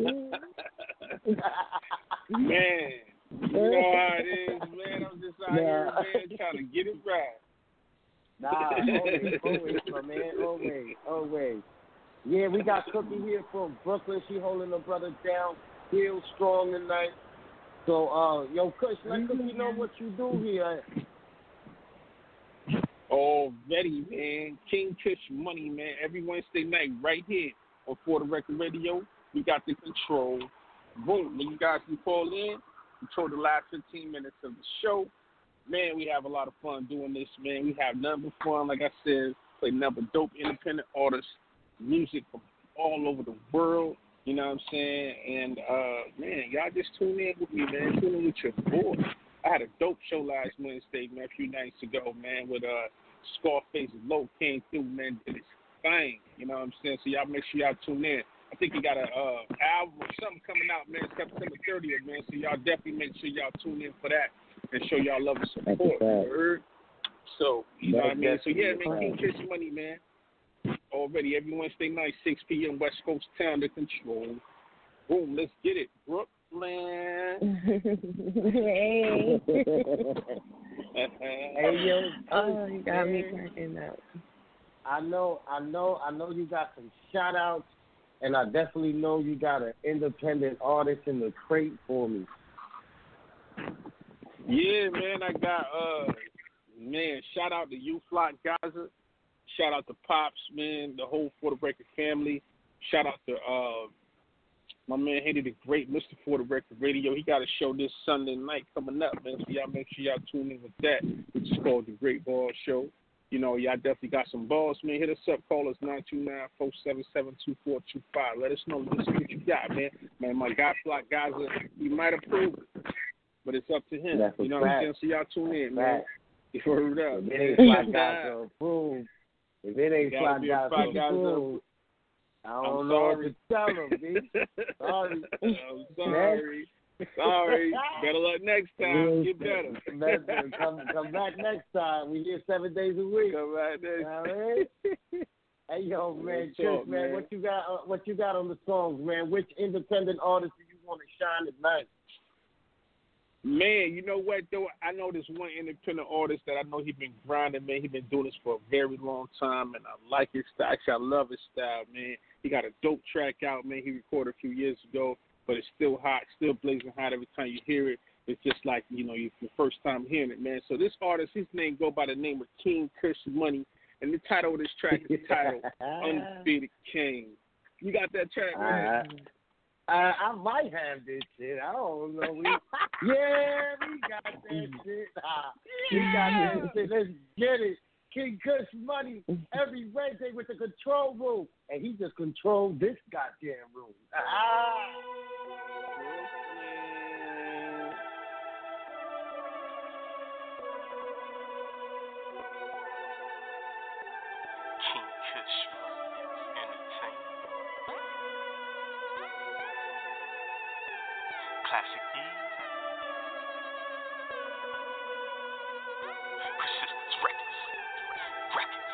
Man, you know how it is, man. I'm just out here, man, trying to get it right. Nah, always, my man. Always. Yeah, we got Cookie here from Brooklyn. She holding her brother down, real strong tonight. So, yo, Kush, let Cookie know what you do here. Already, man. King Kush Money, man. Every Wednesday night, right here on For the Record Radio. We got the control. Boom. When you guys can call in, control the last 15 minutes of the show. Man, we have a lot of fun doing this, man. We have nothing but fun, like I said. Play nothing but dope independent artists, music from all over the world. You know what I'm saying? And, man, y'all just tune in with me, man. Tune in with your boy. I had a dope show last Wednesday, man, a few nights ago, man, with Scarface Low came through, man, did his thing. You know what I'm saying? So y'all make sure y'all tune in. I think he got a album or something coming out, man, September 30th, man. So y'all definitely make sure y'all tune in for that and show y'all love and support. Heard? So, you know what I mean? So, yeah, man, King Kush Money, man. Already every Wednesday night, 6 p.m. West Coast Town to control. Boom, let's get it. Brooklyn. Hey. Hey, yo. Oh, you got me cracking up. I know you got some shout outs, and I definitely know you got an independent artist in the crate for me. Yeah, man, I got shout out to You Flock Gaza. Shout out to Pops, man, the whole For the Record family. Shout out to my man Henry the Great, Mr. For the Record Radio. He got a show this Sunday night coming up, man. So y'all make sure y'all tune in with that, which is called The Great Ball Show. You know, y'all definitely got some balls, man. Hit us up, call us 929-477-2425. Let us know what you got, man. Man, my guy Flock Gaza, he might approve it, but it's up to him. That's you know what I'm saying? So y'all tune in, man. You heard up. If it ain't Flock Gaza approved, if it ain't Flock Gaza approved, I don't know what to tell him, B. Sorry. I'm sorry. Sorry. Better luck next time. Get better. Come back next time. We here 7 days a week. Come back next time. Hey, yo, man, Chris, man, what you got on the songs, man? Which independent artist do you want to shine tonight? Man, you know what, though? I know this one independent artist that I know he been grinding, man. He been doing this for a very long time, and I like his style. Actually, I love his style, man. He got a dope track out, man. He recorded a few years ago, but it's still hot, still blazing hot every time you hear it. It's just like, you know, your first time hearing it, man. So this artist, his name go by the name of King Kush Money, and the title of this track is titled Undefeated King. You got that track, man? I might have this shit. I don't know. We got that shit. We got that shit. Let's get it. King Kush Money every Wednesday with the control room. And he just controlled this goddamn room. King Kush Entertainment. Classic E. Persistence Records.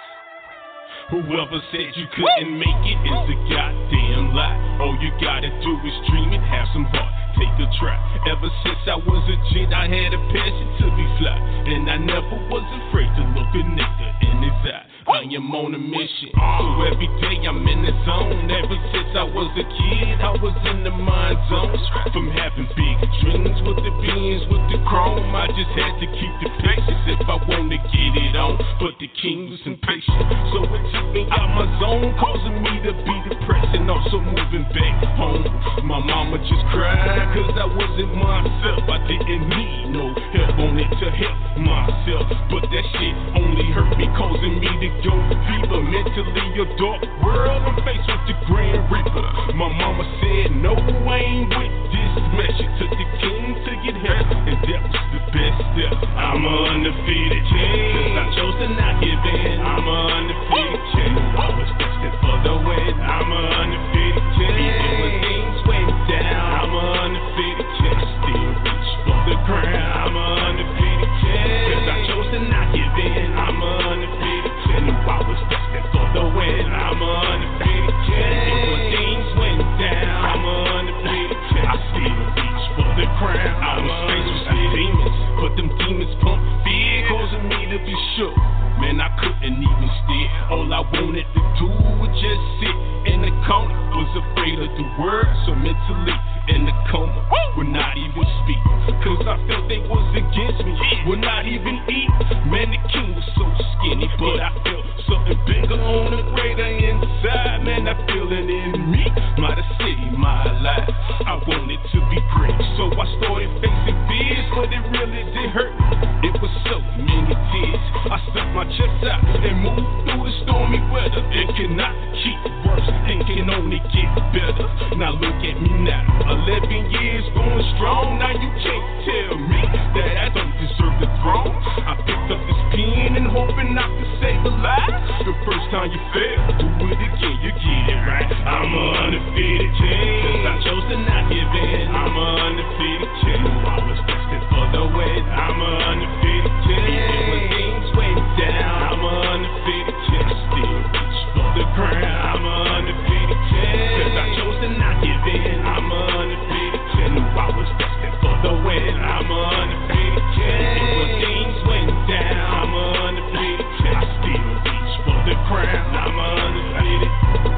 Whoever said you couldn't make it is a goddamn lie. All you gotta do is dream it, have some heart, take a try. Ever since I was a kid, I had a passion to be fly, and I never was afraid to look a nigga in his eye. I am on a mission, so every day I'm in the zone. Ever since I was a kid, I was in the mind zone. From having big dreams with the beans, with the chrome, I just had to keep the patience if I wanted to get it on. But the king was impatient, so it took me out my zone, causing me to be depressed and also moving back home. My mama just cried, cause I wasn't myself. I didn't need no help on it to help myself. But that shit only hurt me, causing me to go deeper. Mentally a dark world, I'm faced with the Grand Reaper. My mama said, no, I ain't with this mess. She took the king to get help, and that was the best step. I'm an undefeated king, cause I chose to not give in. I'm an undefeated king, I was destined for the win. I'm an undefeated king, even when things went down. I'm an undefeated king, still reach for the crown. I'm an undefeated king, cause I chose to not give in. I'm an undefeated king, I was destined for the win. I'm an undefeated king, even when things went down. I'm an undefeated king, I still reach for the crown. I was faced with some demons, but them demons pumped fear, causing me to be shook. Man, I couldn't even steer. All I wanted to do was just sit in the corner. Was afraid of the word, so mentally in the coma, would not even speak, cause I felt they was against me, would not even eat. Man, the king was so skinny, but I felt something bigger on the greater inside. Man, I feel it in me, might have saved my life. I wanted to be great, so I started facing fears, but it really did hurt. It was so many tears. I stuck my chest out and moved through the stormy weather. It cannot keep worse, it can only get better. Now look at me now, 11 years going strong. Now you can't tell me that I don't deserve the throne. I picked up this pen and hoping not to save a life. The first time you fail, do it again, you get it right. I'm an undefeated king, cause I chose to not give in. I'm an undefeated king, I was destined for the win. I'm an undefeated king, even when things went down. I'm an undefeated king, still reach for the crown. I'm an undefeated king, cause I chose to not give in. I'm an undefeated king, I was destined for the win. I'm an undefeated king, even when things went down. I'm an undefeated king, I still reach for the crown. I'm an undefeated.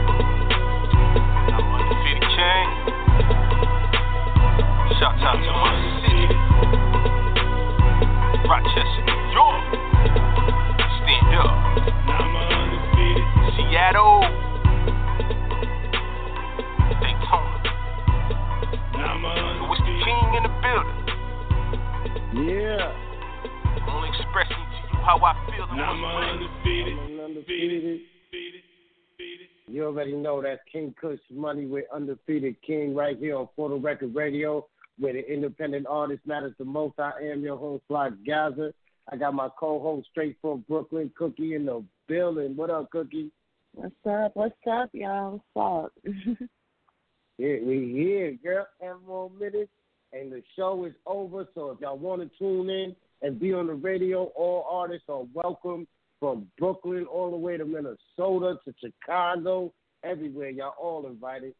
I'm undefeated king. Shout out to my city, Rochester, New York. Stand up. I'm undefeated. Seattle, Daytona. So it's the king in the building. Yeah. I'm only expressing to you how I feel. I'm undefeated. Undefeated. You already know that's King Kush Money with Undefeated King right here on For the Record Radio, where the independent artist matters the most. I am your host, Fly Gaza. I got my co-host straight from Brooklyn, Cookie, in the building. What up, Cookie? What's up, y'all? What's up? Yeah, we here, girl. 10 more minutes, and the show is over. So if y'all want to tune in and be on the radio, all artists are welcome, from Brooklyn all the way to Minnesota to Chicago, everywhere. Y'all all invited.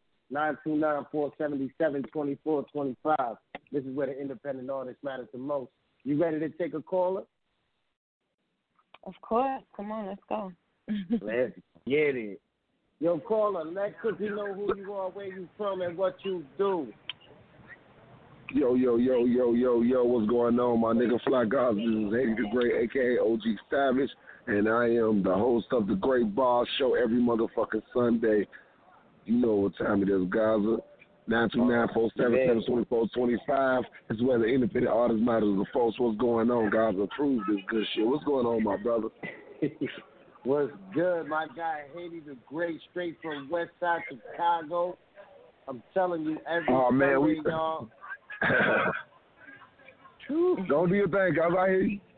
929-477-2425. This is where the independent artist matters the most. You ready to take a caller? Of course. Come on, let's go. Let's get it. Yo, caller, let Cookie know who you are, where you from, and what you do. Yo, what's going on? My nigga Fly Gaza. This is Haiti the Great, a.k.a. OG Savage, and I am the host of the Great Ball Show every motherfucking Sunday. You know what time it is, Gaza. 929-477-2425. This is where the independent artist matters. The folks, what's going on, guys? Approve this good shit. What's going on, my brother? What's good, my guy Haiti the Great, straight from West Side Chicago. I'm telling you, every Sunday, y'all. Don't do your thing, guys. I hear you.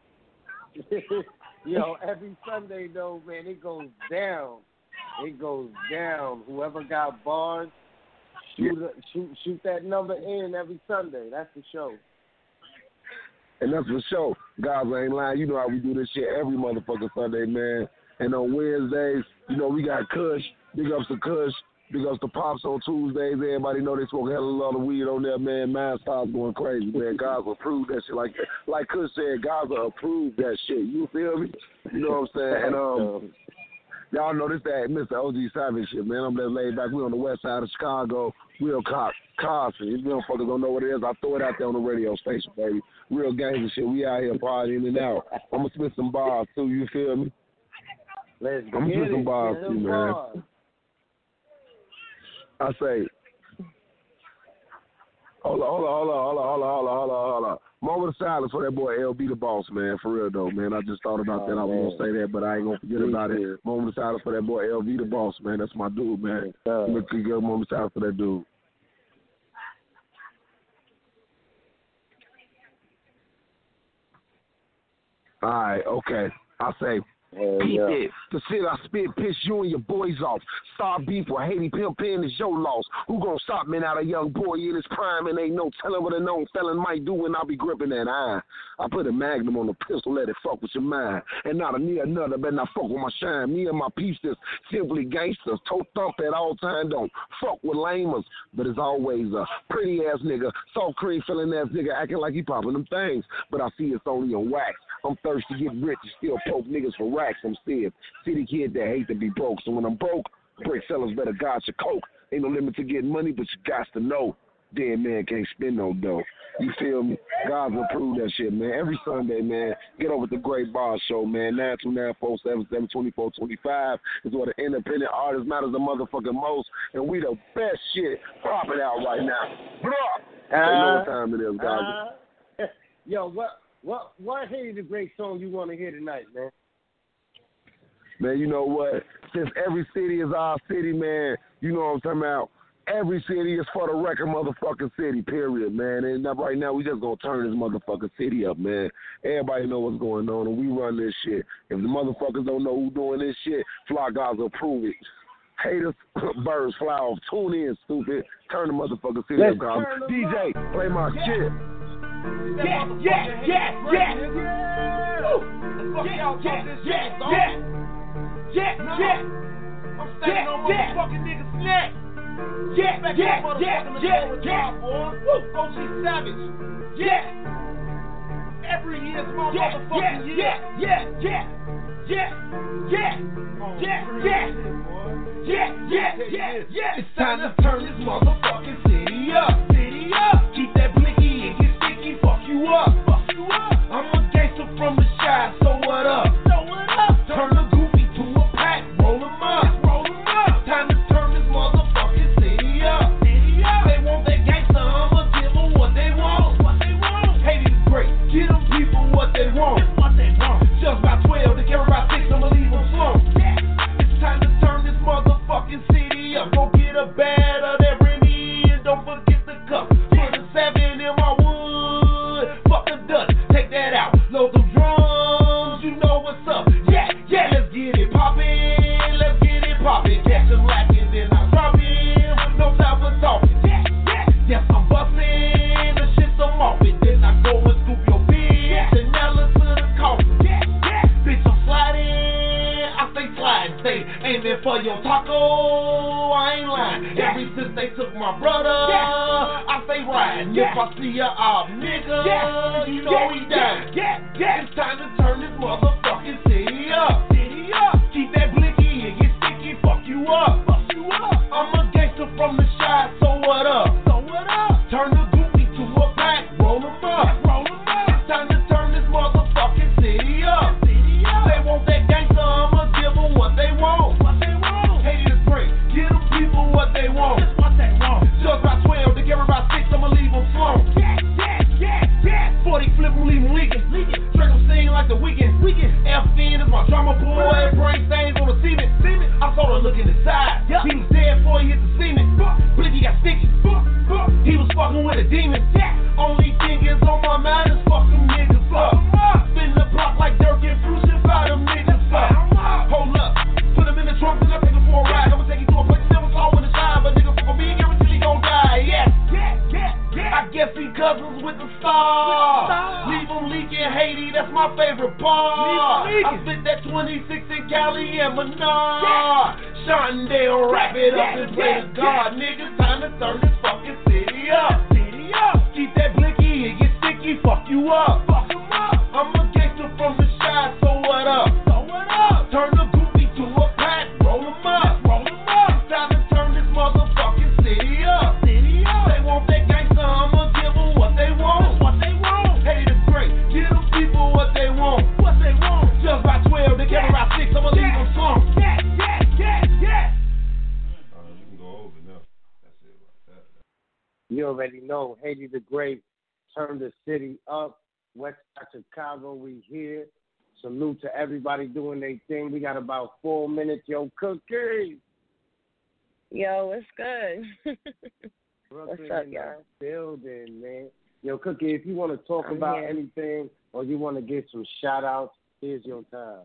Yo, every Sunday, though, man, it goes down. It goes down. Whoever got bars, shoot that number in every Sunday. That's the show. And that's for sure. Guys, I ain't lying. You know how we do this shit every motherfucking Sunday, man. And on Wednesdays, you know, we got Kush. Big ups to Kush. Big ups to Pops on Tuesdays. Everybody know they smoke a hell of a lot of weed on there, man. Mine starts going crazy, man. Guys will approve that shit. Like Kush said, guys will approve that shit. You feel me? You know what I'm saying? And y'all know this that Mr. OG Savage shit, man. I'm just laid back. We on the west side of Chicago. Real Carson. You motherfuckers don't know what it is. I throw it out there on the radio station, baby. Real gangster shit. We out here partying in and out. I'm going to spit some bars, too. You feel me? I'm going to spit some bars, too, man. I say, hold on. Moment of silence for that boy LB the Boss, man. For real, though, man. I just thought about that. I was going to say that, but I ain't going to forget about it. Moment of silence for that boy LB the Boss, man. That's my dude, man. Look, you get a moment of silence for that dude. All right, okay. I say, keep it. The shit I spit, piss you and your boys off. Start beef with Haiti Pimpin' is your loss. Who gon' stop me now? A young boy in his prime and ain't no telling what a known felon might do when I be gripping that iron. I put a magnum on the pistol, let it fuck with your mind. And not a near another, better not fuck with my shine. Me and my pieces, simply gangsters. Toe thump at all time, don't fuck with lamers. But it's always a pretty ass nigga, soft cream feeling ass nigga acting like he popping them things. But I see it's only on wax. I'm thirsty to get rich and still poke niggas for racks. I'm still city kid that hate to be broke. So when I'm broke, brick sellers better guard your coke. Ain't no limit to getting money, but you got to know. Dead man can't spend no dough. You feel me? God will prove that shit, man. Every Sunday, man, get over the Great Bar Show, man. 929-477-2425 is where the independent artist matters the motherfucking most. And we the best shit popping out right now. Blah! You know what time it is, guys. Yo, what Haiti the Great song you want to hear tonight, man? Man, you know what? Since every city is our city, man, you know what I'm talking about. Every city is for the record motherfucking city, period, man. And right now, we just gonna turn this motherfucking city up, man. Everybody know what's going on, and we run this shit. If the motherfuckers don't know who doing this shit, Fly Guys will prove it. Haters, birds fly off. Tune in, stupid. Turn the motherfucking city up, guys. DJ, play my shit. Yeah. I'm standing on motherfucking niggas' neck. Yeah. OG Savage. Yeah. Every year's my motherfucking year. Yeah. It's time to turn this motherfucking city up. Keep that blicky and get sticky. Fuck you up. I'm a gangster from the shy, so what up? Turn the goofy to a pack, roll 'em up. Time to turn this motherfucking city up. They want that gangster, I'ma give 'em what they want. Haiti is great, give them people what they want. Just about 12, they carry about 6, I'ma leave 'em slow. It's time to turn this motherfucking city up. Go get a bad of that Remy and don't forget the cup. Put a 7 in my wood, fuck the dust, take that out. Load them drums, you know what's up. Yeah, let's get it poppin'. Catch them lacking, then I drop in with no time for talking. Yes, I'm bustin', the shit's I'm off it. Then I go and scoop your bitch and nail her to the coffin. Bitch, I'm sliding, I stay sliding, stay aiming for your taco. I ain't lying. Ever since they took my brother, I stay riding. If I see a op nigga, you know he died. It's time to turn this motherfucking city up. Keep that blicky and get sticky. Fuck you up. I'm a gangster from the shy, so what up? Turn the goofy to a pack, roll 'em up. It's time to turn this motherfucking city up. They want that gangster, I'ma give 'em what they want. Haiti is great, give them people what they want. Just Fucking with a demon. Only thing is on my mind is fuck them niggas up. Spin the block like Dirk and Bruce and fire them niggas up. Hold up, put them in the trunk and I take them for a ride. I'ma take you to a place that never saw when it's time. But nigga, fuck with me, guarantee he gon' die. Yes. I guess he cousins with the star. Leave him leaking Haiti, that's my favorite bar. I spit that 26 in Cali and Menard. Shondale, wrap it up and play the guard. Niggas, time to turn this fucking city up. Keep that blicky, it get sticky, fuck you up. I'm a gangster from the shy, so what up? Turn the goofy to a pack, roll 'em up. It's time to turn this motherfucking city up. They want that gangster, I'ma give them what they want. Hate is great, give them people what they want. Just by 12, they came around 6, I'ma leave them slump. You already know, Haiti the Great, turn the city up. West Side Chicago, we here. Salute to everybody doing their thing. We got about 4 minutes. Yo, Cookie. Yo, what's good? What's up, y'all? Building, man. Yo, Cookie, if you want to talk about anything or you want to give some shout-outs, here's your time.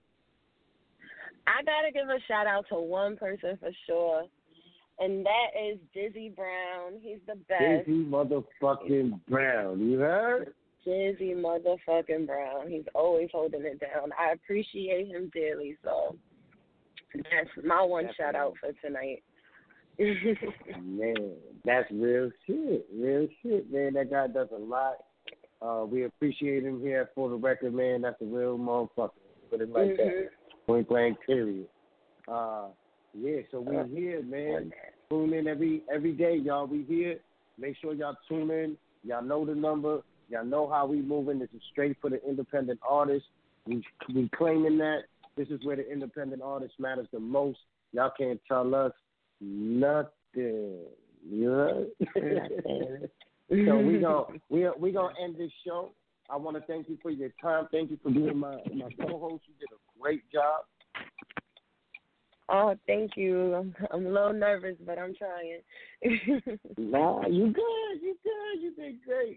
I got to give a shout-out to one person for sure. And that is Dizzy Brown. He's the best. Dizzy motherfucking Brown. You heard? Dizzy motherfucking Brown. He's always holding it down. I appreciate him dearly. So that's my one shout out for tonight. Man, that's real shit. Real shit, man. That guy does a lot. We appreciate him here for the record, man. That's a real motherfucker. Put it like that. Point blank, period. Yeah, so we here, man. Tune in every day, y'all. We here. Make sure y'all tune in. Y'all know the number. Y'all know how we moving. This is straight for the independent artists. We claiming that. This is where the independent artist matters the most. Y'all can't tell us nothing. You know? So we gonna end this show. I want to thank you for your time. Thank you for being my co-host. You did a great job. Oh, thank you. I'm a little nervous, but I'm trying. Nah, you good. You did great.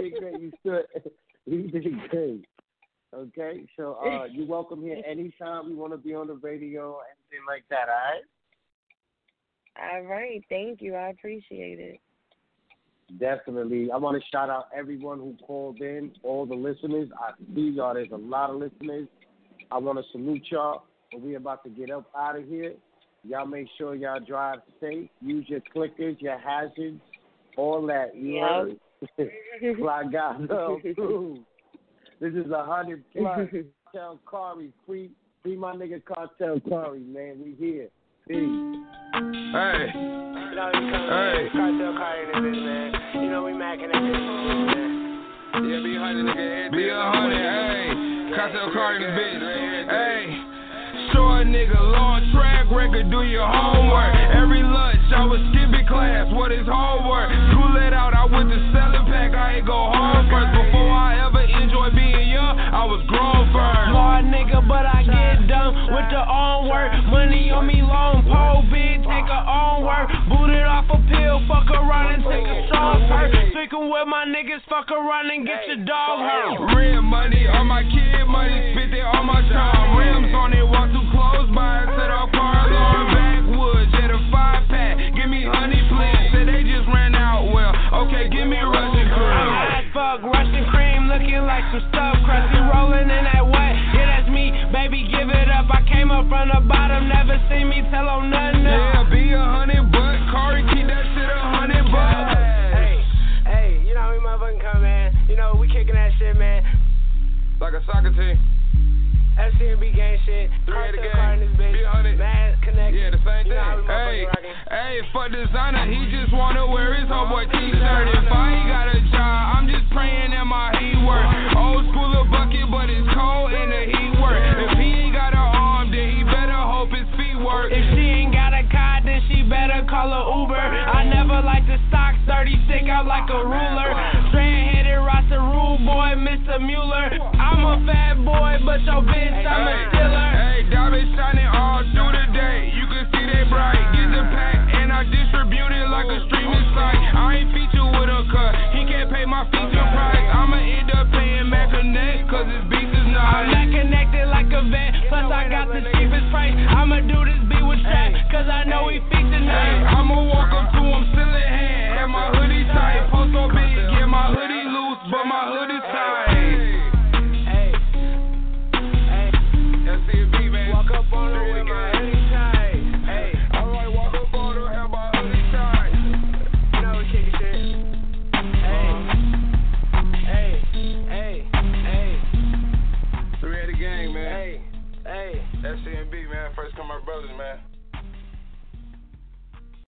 You did great. Okay, so you're welcome here anytime you want to be on the radio or anything like that, all right? All right, thank you. I appreciate it. Definitely. I want to shout out everyone who called in, all the listeners. I see y'all. There's a lot of listeners. I want to salute y'all. But we about to get up out of here. Y'all make sure y'all drive safe. Use your clickers, your hazards, all that. You know? Fly guy, no. This is 100 plus. Cartel Kari, free my nigga Cartel Kari, man. We here. Peace. Hey. Cartel Kari in this, man. You know we macking at this, man. Yeah, be 100, nigga. Be 100, hey. Cartel Kari in this bitch. Hey. Short nigga, long track record, do your homework. Every lunch, I was skipping class, what is homework? School it out, I went to selling pack, I ain't go home first. Before I ever enjoyed being young, I was grown first. Smart nigga, but I get done with the own work. Money on me long, pole big, take her own work. Booted off a pill, fuck around and take a soft hurt. Speaking with my niggas, fuck around and get your dog hurt. Real money, on my kid money, spit it on my time. Rims on it, walk too close by, set off car alarm. Backwoods, at a 5-pack, give me honey please. Said they just ran out, well, okay, give me Russian cream. I'm hot fuck, Russian cream, looking like some stuff. Crusty rolling in that what? Yeah, that's me, baby, give it up. I came up from the bottom, never seen me tell on nothing up. Yeah, be 100 bucks, Kari, keep that shit 100 bucks. Hey, you know how we motherfucking come, man. You know, we kicking that shit, man. Like a soccer team. FCMB gang shit, Cartel Kari in this bitch, Mad Connect. Yeah, the same thing. Hey, for designer, he just wanna wear his homeboy t-shirt. If I ain't got a job, I'm just praying that my heat work. Old school a bucket, but it's cold and the heat work. If he ain't got an arm, then he better hope his feet work. If she ain't got a car, then she better call a Uber. I never like the stock 30 stick out like a ruler. Strand-headed roster rule boy, Mr. Mueller. I'm a fat boy, but your bitch, I'm a stealer. Hey, diamond shining all through the day. You can see they bright. Get the pack and I distribute it like a streaming site. I ain't featured with a my feature price. I'ma end up paying Mac Connect, cause this beat is nice. I'm not connected like a vet, plus I got the cheapest price. I'ma do this beat with Trap, cause I know he featured nice. I'ma walk up to him, still in hand, have my hoodie tight. Post so big, get my hoodie loose, but my hoodie tight. Walk up on her with my hoodie tight. Hey, alright, walk up on her, have my hoodie tight. You know we kickin' shit. Hey. 380 gang, man. Hey. FCMB, man. First come my brothers, man.